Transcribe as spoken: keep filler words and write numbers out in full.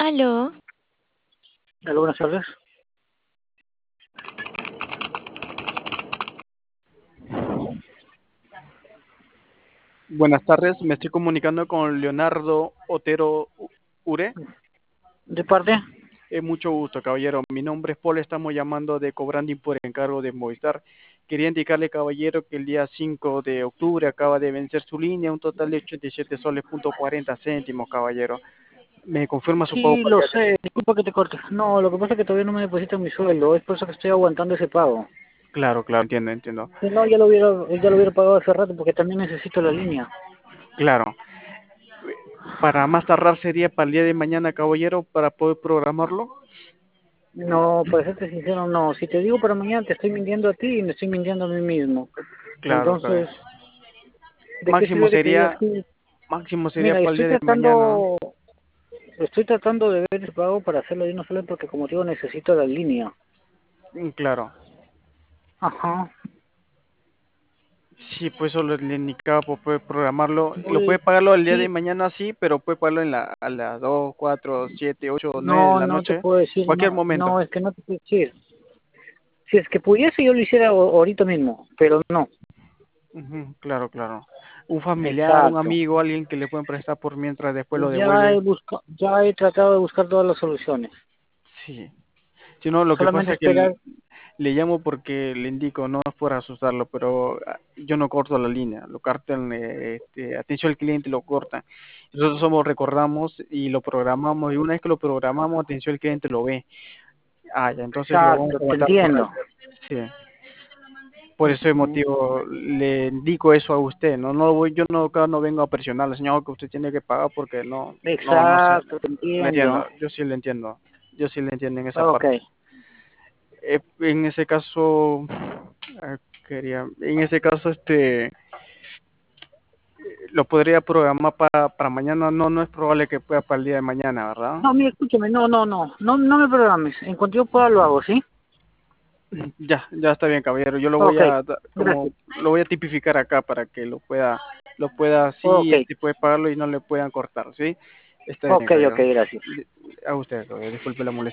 Aló, Hola, buenas tardes. Buenas tardes, me estoy comunicando con Leonardo Otero U- Ure. ¿De parte? Eh, mucho gusto, caballero. Mi nombre es Paul, estamos llamando de Cobranding por encargo de Movistar. Quería indicarle, caballero, que el día cinco de octubre acaba de vencer su línea, un total de ochenta y siete soles punto cuarenta céntimos, caballero. ¿Me confirma su pago Sí, para el lo día de hoy? sé. Disculpa que te corte. No, lo que pasa es que todavía no me depositan mi sueldo. Es por eso que estoy aguantando ese pago. Claro, claro, entiendo, entiendo. Si no, ya lo hubiera, ya lo hubiera pagado hace rato porque también necesito la línea. Claro. Para más tardar sería para el día de mañana, caballero, para poder programarlo. No, para serte sincero, no. Si te digo para mañana, te estoy mintiendo a ti y me estoy mintiendo a mí mismo. Claro, claro. Entonces, ¿de qué Máximo sirve que te diga sería, así? máximo sería Mira, para el estoy día de mañana. tratando, estoy tratando de ver el pago para hacerlo de una sola porque como te digo, necesito la línea. Mm, Claro. Ajá. Sí, pues solo le indicaba, pues puede programarlo. Lo puede Voy, pagarlo el día de sí, mañana, sí, pero puede pagarlo en la, a las dos, cuatro, siete, ocho, nueve de no, la no te noche. puedo decir, Cualquier no, momento. no, es que no te puedo decir. Si es que pudiese, yo lo hiciera o- ahorita mismo, pero no. Ujú, claro, claro. Un familiar, un Exacto. amigo, alguien que le pueden prestar por mientras después lo Ya he devuelve. buscado, ya he tratado de buscar todas las soluciones. Sí. Si no, lo que pasa Solamente es que l- esperar. le llamo porque le indico, no es por asustarlo, pero ah, yo no corto la línea, lo cortan, eh, este, atención al cliente lo cortan. Nosotros somos, recordamos y lo programamos, y una vez que lo programamos, atención al cliente lo ve. Ah, ya, entonces lo vamos Exacto, a te cortar por ahí. entiendo. Sí. Por ese Ujú. motivo le indico eso a usted, no, no voy, yo no, acá no vengo a presionarle, señor, que usted tiene que pagar porque no, no, no sé, Exacto, te le entiendo, entiendo. yo sí le entiendo, yo sí le entiendo en esa Ok. parte. Eh, en ese caso, eh, quería, en ese caso, este, lo podría programar para, para mañana, no, no es probable que pueda para el día de mañana, ¿verdad? No, mira, escúchame, no, no, no, no, no me programes. En cuanto yo pueda lo hago, ¿sí? Ya, ya está bien, caballero. Yo lo voy Ok, a, da- como, gracias. lo voy a tipificar acá para que lo pueda, lo pueda así, Ok, este, puede pagarlo y no le puedan cortar, ¿sí? Está bien, ok, ok, caballero. gracias. Di- A usted, caballero, disculpe la molestia.